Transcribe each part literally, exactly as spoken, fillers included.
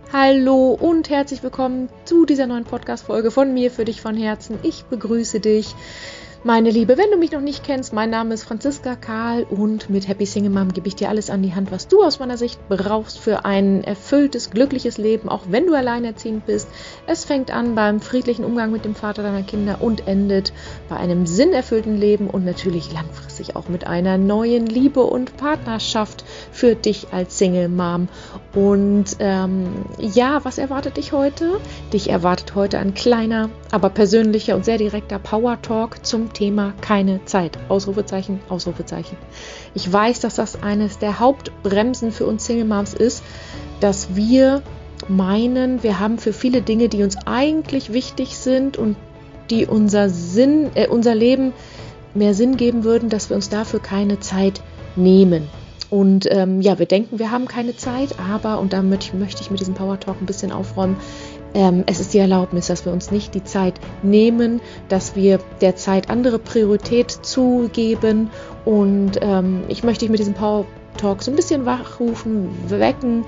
Hallo und herzlich willkommen zu dieser neuen Podcast-Folge von mir für dich von Herzen. Ich begrüße dich, meine Liebe. Wenn du mich noch nicht kennst, mein Name ist Franziska Karl und mit Happy Single Mom gebe ich dir alles an die Hand, was du aus meiner Sicht brauchst für ein erfülltes, glückliches Leben, auch wenn du alleinerziehend bist. Es fängt an beim friedlichen Umgang mit dem Vater deiner Kinder und endet bei einem sinnerfüllten Leben und natürlich langfristig auch mit einer neuen Liebe und Partnerschaft für dich als Single Mom. Und ähm, ja, was erwartet dich heute? Dich erwartet heute ein kleiner, aber persönlicher und sehr direkter Power Talk zum Thema keine Zeit. Ausrufezeichen, Ausrufezeichen. Ich weiß, dass das eines der Hauptbremsen für uns Single Moms ist, dass wir meinen, wir haben für viele Dinge, die uns eigentlich wichtig sind und die unser Sinn, äh, unser Leben mehr Sinn geben würden, dass wir uns dafür keine Zeit nehmen. Und ähm, ja, wir denken, wir haben keine Zeit, aber, und damit möchte ich mit diesem Power Talk ein bisschen aufräumen, ähm, es ist die Erlaubnis, dass wir uns nicht die Zeit nehmen, dass wir der Zeit andere Priorität zugeben. Und ähm, ich möchte dich mit diesem Power Talk so ein bisschen wachrufen, wecken,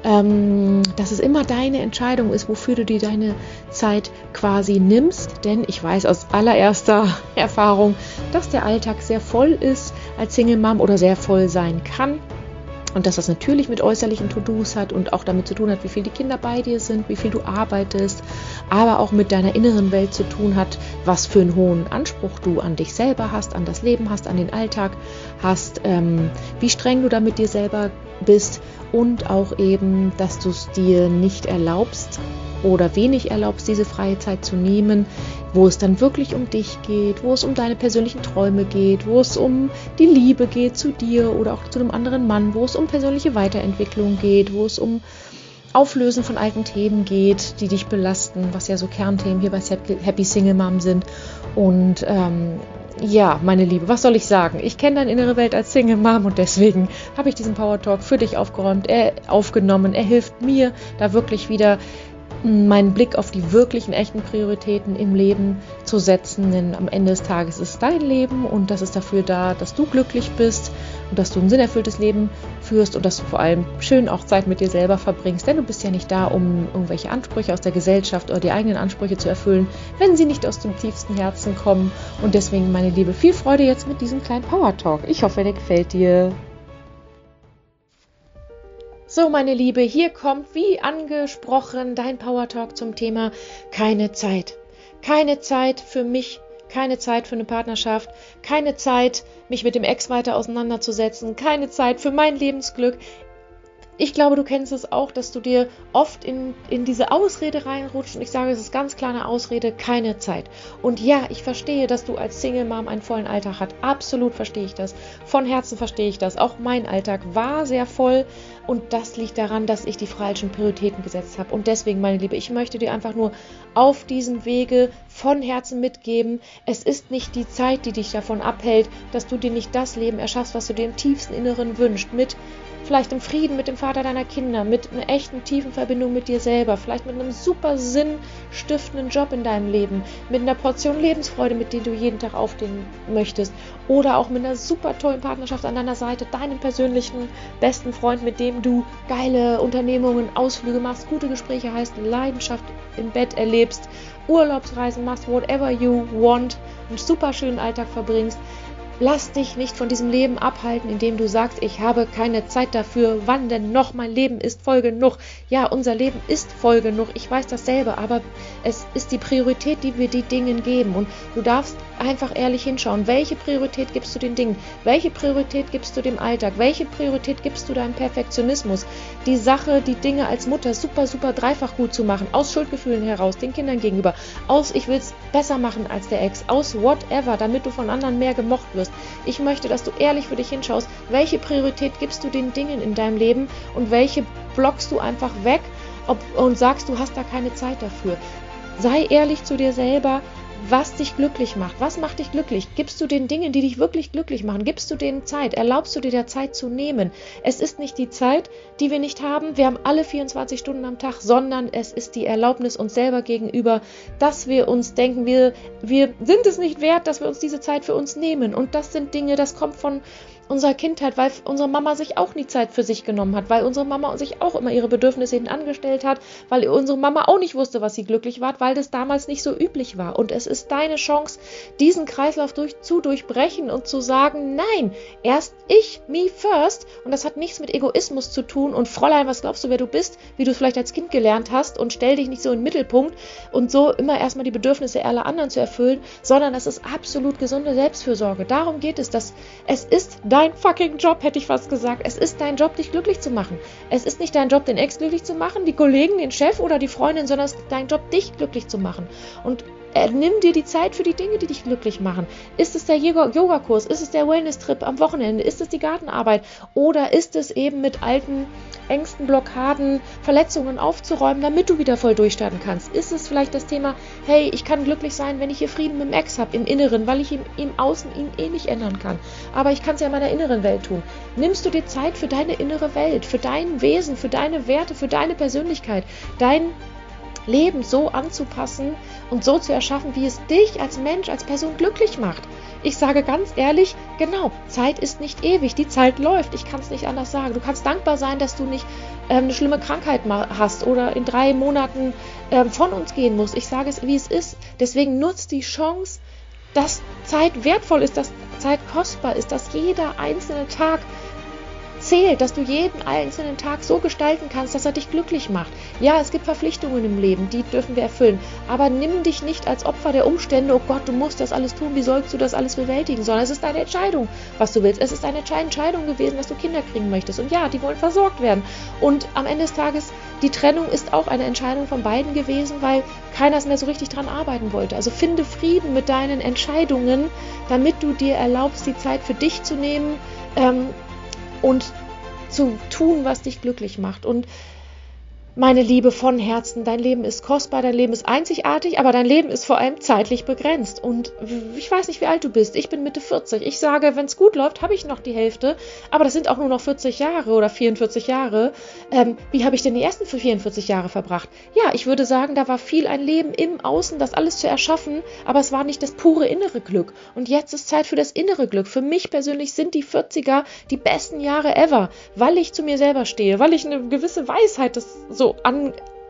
ähm, dass es immer deine Entscheidung ist, wofür du dir deine Zeit quasi nimmst. Denn ich weiß aus allererster Erfahrung, dass der Alltag sehr voll ist als Single Mom oder sehr voll sein kann. Und dass das natürlich mit äußerlichen To-Dos hat und auch damit zu tun hat, wie viel die Kinder bei dir sind, wie viel du arbeitest, aber auch mit deiner inneren Welt zu tun hat, was für einen hohen Anspruch du an dich selber hast, an das Leben hast, an den Alltag hast, ähm, wie streng du da mit dir selber bist und auch eben, dass du es dir nicht erlaubst oder wenig erlaubst, diese freie Zeit zu nehmen, wo es dann wirklich um dich geht, wo es um deine persönlichen Träume geht, wo es um die Liebe geht zu dir oder auch zu einem anderen Mann, wo es um persönliche Weiterentwicklung geht, wo es um Auflösen von alten Themen geht, die dich belasten, was ja so Kernthemen hier bei Happy Single Mom sind. Und ähm, ja, meine Liebe, was soll ich sagen? Ich kenne deine innere Welt als Single Mom und deswegen habe ich diesen Power Talk für dich aufgeräumt, er aufgenommen. Er hilft mir, da wirklich wieder meinen Blick auf die wirklichen, echten Prioritäten im Leben zu setzen, denn am Ende des Tages ist es dein Leben und das ist dafür da, dass du glücklich bist und dass du ein sinnerfülltes Leben führst und dass du vor allem schön auch Zeit mit dir selber verbringst, denn du bist ja nicht da, um irgendwelche Ansprüche aus der Gesellschaft oder die eigenen Ansprüche zu erfüllen, wenn sie nicht aus dem tiefsten Herzen kommen. Und deswegen, meine Liebe, viel Freude jetzt mit diesem kleinen Power Talk. Ich hoffe, der gefällt dir. So, meine Liebe, hier kommt, wie angesprochen, dein Power Talk zum Thema keine Zeit. Keine Zeit für mich, keine Zeit für eine Partnerschaft, keine Zeit, mich mit dem Ex weiter auseinanderzusetzen, keine Zeit für mein Lebensglück. Ich glaube, du kennst es auch, dass du dir oft in, in diese Ausrede reinrutscht und ich sage, es ist ganz klar eine Ausrede, keine Zeit. Und ja, ich verstehe, dass du als Single Mom einen vollen Alltag hast. Absolut verstehe ich das. Von Herzen verstehe ich das. Auch mein Alltag war sehr voll und das liegt daran, dass ich die falschen Prioritäten gesetzt habe. Und deswegen, meine Liebe, ich möchte dir einfach nur auf diesem Wege von Herzen mitgeben, es ist nicht die Zeit, die dich davon abhält, dass du dir nicht das Leben erschaffst, was du dir im tiefsten Inneren wünschst, mit vielleicht im Frieden mit dem Vater deiner Kinder, mit einer echten tiefen Verbindung mit dir selber, vielleicht mit einem super sinnstiftenden Job in deinem Leben, mit einer Portion Lebensfreude, mit der du jeden Tag aufstehen möchtest oder auch mit einer super tollen Partnerschaft an deiner Seite, deinem persönlichen besten Freund, mit dem du geile Unternehmungen, Ausflüge machst, gute Gespräche hast, Leidenschaft im Bett erlebst, Urlaubsreisen machst, whatever you want, einen super schönen Alltag verbringst. Lass dich nicht von diesem Leben abhalten, indem du sagst, ich habe keine Zeit dafür, wann denn noch, mein Leben ist voll genug. Ja, unser Leben ist voll genug, ich weiß dasselbe, aber es ist die Priorität, die wir den Dingen geben und du darfst einfach ehrlich hinschauen, welche Priorität gibst du den Dingen, welche Priorität gibst du dem Alltag, welche Priorität gibst du deinem Perfektionismus, die Sache, die Dinge als Mutter super, super dreifach gut zu machen, aus Schuldgefühlen heraus, den Kindern gegenüber, aus ich will es besser machen als der Ex, aus whatever, damit du von anderen mehr gemocht wirst. Ich möchte, dass du ehrlich für dich hinschaust, welche Priorität gibst du den Dingen in deinem Leben und welche blockst du einfach weg ob, und sagst, du hast da keine Zeit dafür. Sei ehrlich zu dir selber, was dich glücklich macht. Was macht dich glücklich? Gibst du den Dingen, die dich wirklich glücklich machen, gibst du denen Zeit? Erlaubst du dir der Zeit zu nehmen? Es ist nicht die Zeit, die wir nicht haben. Wir haben alle vierundzwanzig Stunden am Tag, sondern es ist die Erlaubnis uns selber gegenüber, dass wir uns denken, wir, wir sind es nicht wert, dass wir uns diese Zeit für uns nehmen. Und das sind Dinge, das kommt von unserer Kindheit, weil unsere Mama sich auch nie Zeit für sich genommen hat, weil unsere Mama sich auch immer ihre Bedürfnisse hinten angestellt hat, weil unsere Mama auch nicht wusste, was sie glücklich war, weil das damals nicht so üblich war. Und es ist deine Chance, diesen Kreislauf durch, zu durchbrechen und zu sagen, nein, erst ich, me first. Und das hat nichts mit Egoismus zu tun. Und Fräulein, was glaubst du, wer du bist, wie du es vielleicht als Kind gelernt hast, und stell dich nicht so in den Mittelpunkt und so immer erstmal die Bedürfnisse aller anderen zu erfüllen, sondern das ist absolut gesunde Selbstfürsorge. Darum geht es, dass es ist dein fucking Job, hätte ich fast gesagt. Es ist dein Job, dich glücklich zu machen. Es ist nicht dein Job, den Ex glücklich zu machen, die Kollegen, den Chef oder die Freundin, sondern es ist dein Job, dich glücklich zu machen. Und äh, nimm dir die Zeit für die Dinge, die dich glücklich machen. Ist es der Yoga-Kurs? Ist es der Wellness-Trip am Wochenende? Ist es die Gartenarbeit? Oder ist es eben mit alten Ängsten, Blockaden, Verletzungen aufzuräumen, damit du wieder voll durchstarten kannst? Ist es vielleicht das Thema, hey, ich kann glücklich sein, wenn ich hier Frieden mit dem Ex habe, im Inneren, weil ich im, im Außen ihn eh nicht ändern kann. Aber ich kann es ja in meiner inneren Welt tun. Nimmst du dir Zeit für deine innere Welt, für dein Wesen, für deine Werte, für deine Persönlichkeit, dein Leben so anzupassen und so zu erschaffen, wie es dich als Mensch, als Person glücklich macht? Ich sage ganz ehrlich, genau, Zeit ist nicht ewig, die Zeit läuft, ich kann es nicht anders sagen. Du kannst dankbar sein, dass du nicht ähm, eine schlimme Krankheit hast oder in drei Monaten ähm, von uns gehen musst. Ich sage es, wie es ist. Deswegen nutzt die Chance, dass Zeit wertvoll ist, dass Zeit kostbar ist, dass jeder einzelne Tag zählt, dass du jeden einzelnen Tag so gestalten kannst, dass er dich glücklich macht. Ja, es gibt Verpflichtungen im Leben, die dürfen wir erfüllen, aber nimm dich nicht als Opfer der Umstände, oh Gott, du musst das alles tun, wie sollst du das alles bewältigen, sondern es ist deine Entscheidung, was du willst. Es ist eine Entscheidung gewesen, dass du Kinder kriegen möchtest, und ja, die wollen versorgt werden, und am Ende des Tages, die Trennung ist auch eine Entscheidung von beiden gewesen, weil keiner mehr so richtig dran arbeiten wollte. Also finde Frieden mit deinen Entscheidungen, damit du dir erlaubst, die Zeit für dich zu nehmen, ähm, und zu tun, was dich glücklich macht. Und meine Liebe, von Herzen, dein Leben ist kostbar, dein Leben ist einzigartig, aber dein Leben ist vor allem zeitlich begrenzt. Und ich weiß nicht, wie alt du bist. Ich bin Mitte vierzig. Ich sage, wenn es gut läuft, habe ich noch die Hälfte, aber das sind auch nur noch vierzig Jahre oder vierundvierzig Jahre. Ähm, wie habe ich denn die ersten vierundvierzig Jahre verbracht? Ja, ich würde sagen, da war viel ein Leben im Außen, das alles zu erschaffen, aber es war nicht das pure innere Glück. Und jetzt ist Zeit für das innere Glück. Für mich persönlich sind die vierziger die besten Jahre ever, weil ich zu mir selber stehe, weil ich eine gewisse Weisheit das so An,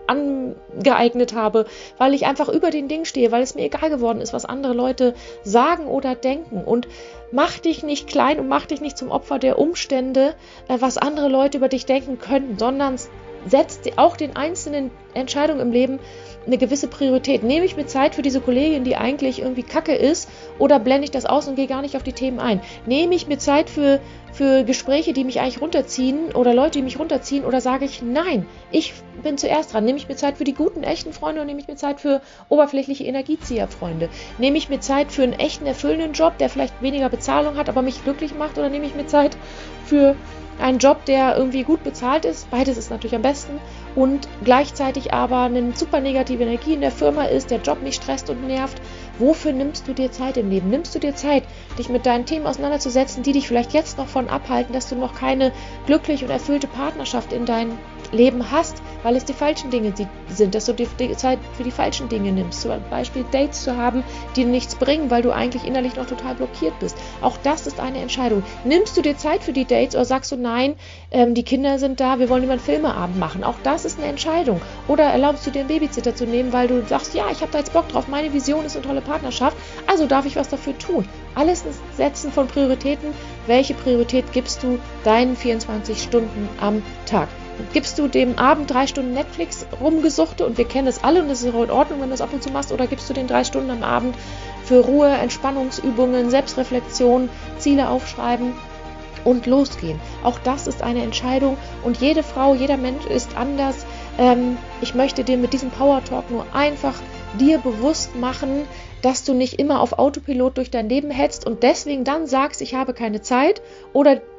angeeignet habe, weil ich einfach über den Dingen stehe, weil es mir egal geworden ist, was andere Leute sagen oder denken. Und mach dich nicht klein und mach dich nicht zum Opfer der Umstände, äh, was andere Leute über dich denken könnten, sondern setz auch den einzelnen Entscheidungen im Leben eine gewisse Priorität. Nehme ich mir Zeit für diese Kollegin, die eigentlich irgendwie kacke ist, oder blende ich das aus und gehe gar nicht auf die Themen ein? Nehme ich mir Zeit für, für Gespräche, die mich eigentlich runterziehen, oder Leute, die mich runterziehen, oder sage ich, nein, ich bin zuerst dran? Nehme ich mir Zeit für die guten, echten Freunde, oder nehme ich mir Zeit für oberflächliche Energiezieherfreunde? Nehme ich mir Zeit für einen echten, erfüllenden Job, der vielleicht weniger Bezahlung hat, aber mich glücklich macht, oder nehme ich mir Zeit für einen Job, der irgendwie gut bezahlt ist? Beides ist natürlich am besten. Und gleichzeitig aber eine super negative Energie in der Firma ist, der Job mich stresst und nervt. Wofür nimmst du dir Zeit im Leben? Nimmst du dir Zeit, dich mit deinen Themen auseinanderzusetzen, die dich vielleicht jetzt noch von abhalten, dass du noch keine glückliche und erfüllte Partnerschaft in deinem Leben hast, weil es die falschen Dinge sind, dass du dir die Zeit für die falschen Dinge nimmst. Zum Beispiel Dates zu haben, die nichts bringen, weil du eigentlich innerlich noch total blockiert bist. Auch das ist eine Entscheidung. Nimmst du dir Zeit für die Dates, oder sagst du, nein, ähm, die Kinder sind da, wir wollen lieber einen Filmeabend machen? Auch das ist eine Entscheidung. Oder erlaubst du dir einen Babysitter zu nehmen, weil du sagst, ja, ich habe da jetzt Bock drauf, meine Vision ist eine tolle Partnerschaft, also darf ich was dafür tun. Alles ein Setzen von Prioritäten. Welche Priorität gibst du deinen vierundzwanzig Stunden am Tag? Gibst du dem Abend drei Stunden Netflix rumgesuchte, und wir kennen es alle und es ist auch in Ordnung, wenn du das ab und zu machst, oder gibst du den drei Stunden am Abend für Ruhe, Entspannungsübungen, Selbstreflexion, Ziele aufschreiben und losgehen? Auch das ist eine Entscheidung, und jede Frau, jeder Mensch ist anders. Ähm, ich möchte dir mit diesem Power Talk nur einfach dir bewusst machen, dass du nicht immer auf Autopilot durch dein Leben hetzt und deswegen dann sagst, ich habe keine Zeit, oder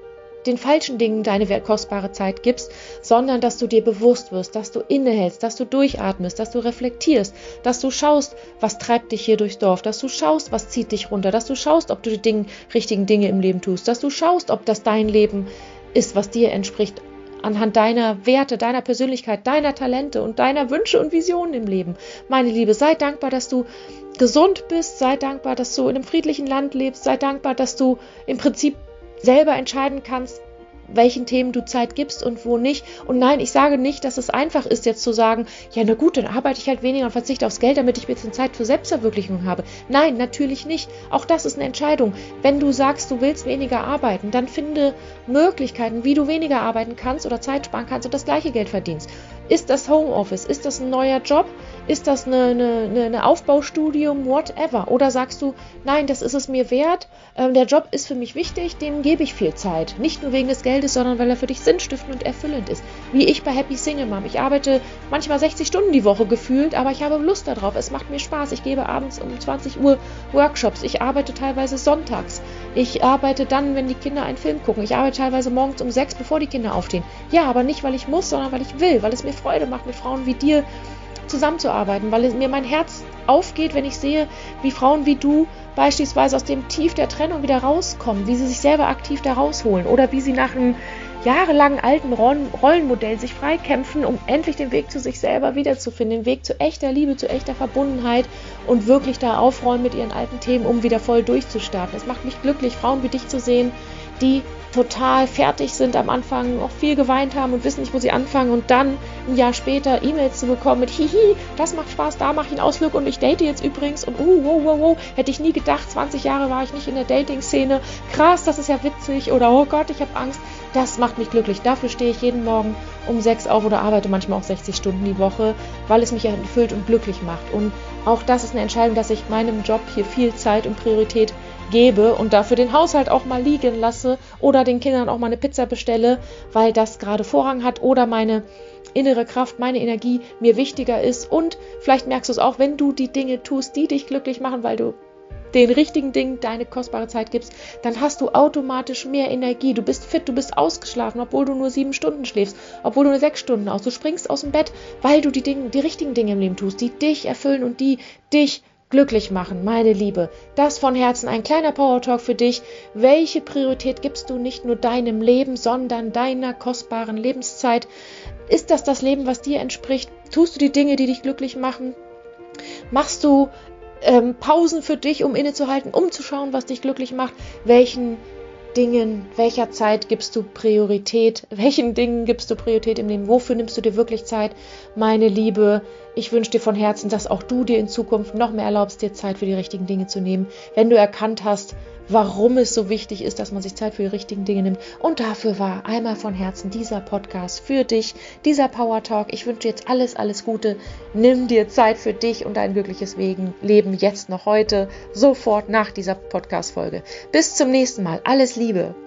den falschen Dingen deine kostbare Zeit gibst, sondern dass du dir bewusst wirst, dass du innehältst, dass du durchatmest, dass du reflektierst, dass du schaust, was treibt dich hier durchs Dorf, dass du schaust, was zieht dich runter, dass du schaust, ob du die Dinge, richtigen Dinge im Leben tust, dass du schaust, ob das dein Leben ist, was dir entspricht, anhand deiner Werte, deiner Persönlichkeit, deiner Talente und deiner Wünsche und Visionen im Leben. Meine Liebe, sei dankbar, dass du gesund bist, sei dankbar, dass du in einem friedlichen Land lebst, sei dankbar, dass du im Prinzip selber entscheiden kannst, welchen Themen du Zeit gibst und wo nicht. Und nein, ich sage nicht, dass es einfach ist, jetzt zu sagen, ja, na gut, dann arbeite ich halt weniger und verzichte aufs Geld, damit ich ein bisschen Zeit für Selbstverwirklichung habe. Nein, natürlich nicht. Auch das ist eine Entscheidung. Wenn du sagst, du willst weniger arbeiten, dann finde Möglichkeiten, wie du weniger arbeiten kannst oder Zeit sparen kannst und das gleiche Geld verdienst. Ist das Homeoffice? Ist das ein neuer Job? Ist das eine, eine, eine Aufbaustudium? Whatever. Oder sagst du, nein, das ist es mir wert, ähm, der Job ist für mich wichtig, dem gebe ich viel Zeit. Nicht nur wegen des Geldes, sondern weil er für dich sinnstiftend und erfüllend ist. Wie ich bei Happy Single Mom. Ich arbeite manchmal sechzig Stunden die Woche gefühlt, aber ich habe Lust darauf. Es macht mir Spaß. Ich gebe abends um zwanzig Uhr Workshops. Ich arbeite teilweise sonntags. Ich arbeite dann, wenn die Kinder einen Film gucken. Ich arbeite teilweise morgens um sechs, bevor die Kinder aufstehen. Ja, aber nicht, weil ich muss, sondern weil ich will, weil es mir Freude macht, mit Frauen wie dir zusammenzuarbeiten, weil es mir mein Herz aufgeht, wenn ich sehe, wie Frauen wie du beispielsweise aus dem Tief der Trennung wieder rauskommen, wie sie sich selber aktiv da rausholen oder wie sie nach einem jahrelangen alten Rollenmodell sich freikämpfen, um endlich den Weg zu sich selber wiederzufinden, den Weg zu echter Liebe, zu echter Verbundenheit und wirklich da aufräumen mit ihren alten Themen, um wieder voll durchzustarten. Es macht mich glücklich, Frauen wie dich zu sehen, die total fertig sind am Anfang, auch viel geweint haben und wissen nicht, wo sie anfangen und dann ein Jahr später E-Mails zu bekommen mit hihi, das macht Spaß, da mache ich einen Ausflug und ich date jetzt übrigens und uh, wow, wow, wow, hätte ich nie gedacht, zwanzig Jahre war ich nicht in der Dating-Szene, krass, das ist ja witzig oder oh Gott, ich habe Angst, das macht mich glücklich, dafür stehe ich jeden Morgen um sechs auf oder arbeite manchmal auch sechzig Stunden die Woche, weil es mich erfüllt und glücklich macht und auch das ist eine Entscheidung, dass ich meinem Job hier viel Zeit und Priorität gebe und dafür den Haushalt auch mal liegen lasse oder den Kindern auch mal eine Pizza bestelle, weil das gerade Vorrang hat oder meine innere Kraft, meine Energie mir wichtiger ist und vielleicht merkst du es auch, wenn du die Dinge tust, die dich glücklich machen, weil du den richtigen Dingen deine kostbare Zeit gibst, dann hast du automatisch mehr Energie. Du bist fit, du bist ausgeschlafen, obwohl du nur sieben Stunden schläfst, obwohl du nur sechs Stunden aus. Du springst aus dem Bett, weil du die Dinge, die richtigen Dinge im Leben tust, die dich erfüllen und die dich glücklich machen, meine Liebe. Das von Herzen ein kleiner Power Talk für dich. Welche Priorität gibst du nicht nur deinem Leben, sondern deiner kostbaren Lebenszeit? Ist das das Leben, was dir entspricht? Tust du die Dinge, die dich glücklich machen? Machst du ähm, Pausen für dich, um innezuhalten, um zu schauen, was dich glücklich macht? Welchen Dingen, welcher Zeit gibst du Priorität? Welchen Dingen gibst du Priorität im Leben? Wofür nimmst du dir wirklich Zeit? Meine Liebe, ich wünsche dir von Herzen, dass auch du dir in Zukunft noch mehr erlaubst, dir Zeit für die richtigen Dinge zu nehmen. Wenn du erkannt hast, warum es so wichtig ist, dass man sich Zeit für die richtigen Dinge nimmt. Und dafür war einmal von Herzen dieser Podcast für dich, dieser Power Talk. Ich wünsche dir jetzt alles, alles Gute. Nimm dir Zeit für dich und dein glückliches Leben jetzt noch heute, sofort nach dieser Podcast-Folge. Bis zum nächsten Mal. Alles Liebe.